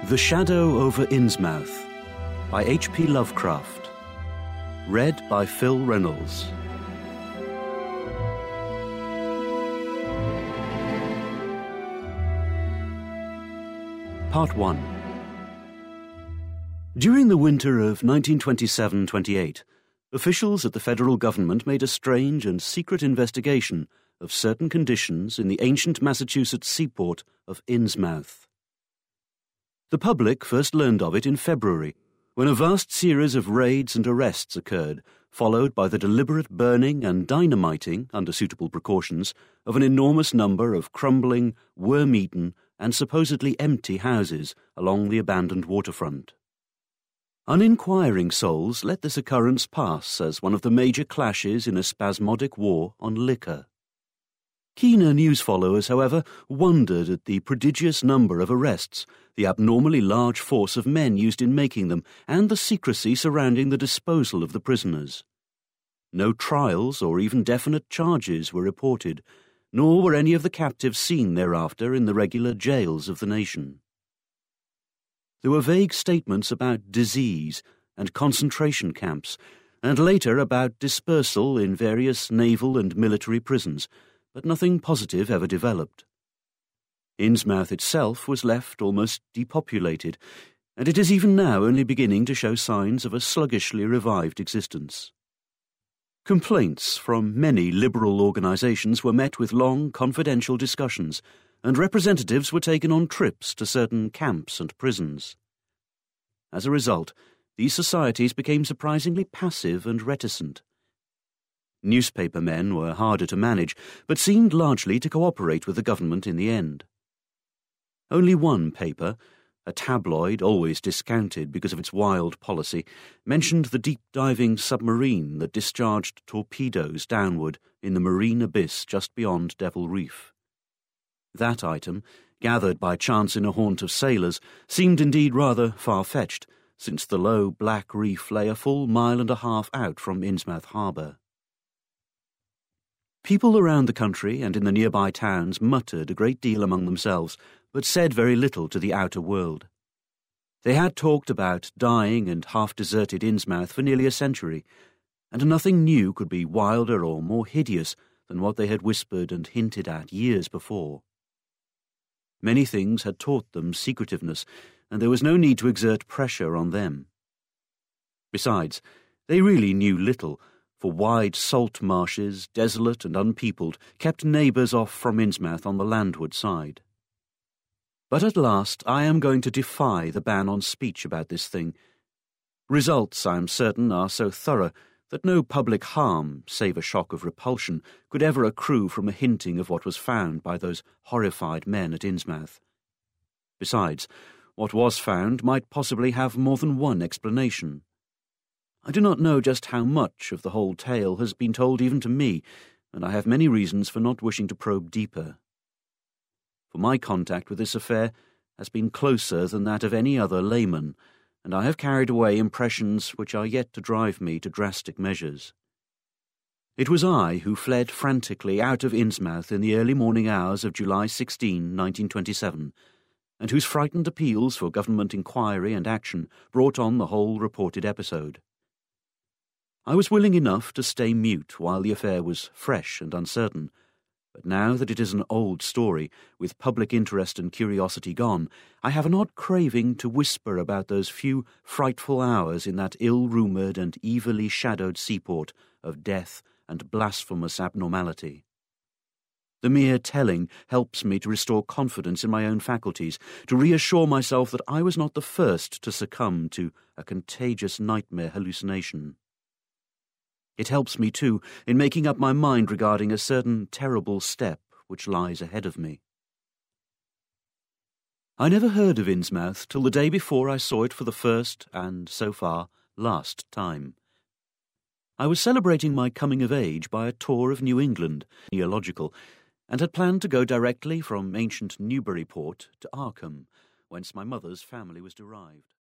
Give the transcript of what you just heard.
The Shadow over Innsmouth by H.P. Lovecraft. Read by Phil Reynolds. Part 1. During the winter of 1927-28, officials at the federal government made a strange and secret investigation of certain conditions in the ancient Massachusetts seaport of Innsmouth. The public first learned of it in February, when a vast series of raids and arrests occurred, followed by the deliberate burning and dynamiting, under suitable precautions, of an enormous number of crumbling, worm-eaten, and supposedly empty houses along the abandoned waterfront. Uninquiring souls let this occurrence pass as one of the major clashes in a spasmodic war on liquor. Keener news followers, however, wondered at the prodigious number of arrests, the abnormally large force of men used in making them, and the secrecy surrounding the disposal of the prisoners. No trials or even definite charges were reported, nor were any of the captives seen thereafter in the regular jails of the nation. There were vague statements about disease and concentration camps, and later about dispersal in various naval and military prisons, but nothing positive ever developed. Innsmouth itself was left almost depopulated, and it is even now only beginning to show signs of a sluggishly revived existence. Complaints from many liberal organizations were met with long, confidential discussions, and representatives were taken on trips to certain camps and prisons. As a result, these societies became surprisingly passive and reticent. Newspaper men were harder to manage, but seemed largely to cooperate with the government in the end. Only one paper, a tabloid always discounted because of its wild policy, mentioned the deep-diving submarine that discharged torpedoes downward in the marine abyss just beyond Devil Reef. That item, gathered by chance in a haunt of sailors, seemed indeed rather far-fetched, since the low black reef lay a full mile and a half out from Innsmouth harbour. People around the country and in the nearby towns muttered a great deal among themselves, but said very little to the outer world. They had talked about dying and half-deserted Innsmouth for nearly a century, and nothing new could be wilder or more hideous than what they had whispered and hinted at years before. Many things had taught them secretiveness, and there was no need to exert pressure on them. Besides, they really knew little, for wide salt marshes, desolate and unpeopled, kept neighbours off from Innsmouth on the landward side. But at last I am going to defy the ban on speech about this thing. Results, I am certain, are so thorough that no public harm, save a shock of repulsion, could ever accrue from a hinting of what was found by those horrified men at Innsmouth. Besides, what was found might possibly have more than one explanation. I do not know just how much of the whole tale has been told even to me, and I have many reasons for not wishing to probe deeper. For my contact with this affair has been closer than that of any other layman, and I have carried away impressions which are yet to drive me to drastic measures. It was I who fled frantically out of Innsmouth in the early morning hours of July 16, 1927, and whose frightened appeals for government inquiry and action brought on the whole reported episode. I was willing enough to stay mute while the affair was fresh and uncertain, but now that it is an old story, with public interest and curiosity gone, I have an odd craving to whisper about those few frightful hours in that ill-rumoured and evilly shadowed seaport of death and blasphemous abnormality. The mere telling helps me to restore confidence in my own faculties, to reassure myself that I was not the first to succumb to a contagious nightmare hallucination. It helps me, too, in making up my mind regarding a certain terrible step which lies ahead of me. I never heard of Innsmouth till the day before I saw it for the first, and, so far, last time. I was celebrating my coming of age by a tour of New England, neological, and had planned to go directly from ancient Newburyport to Arkham, whence my mother's family was derived.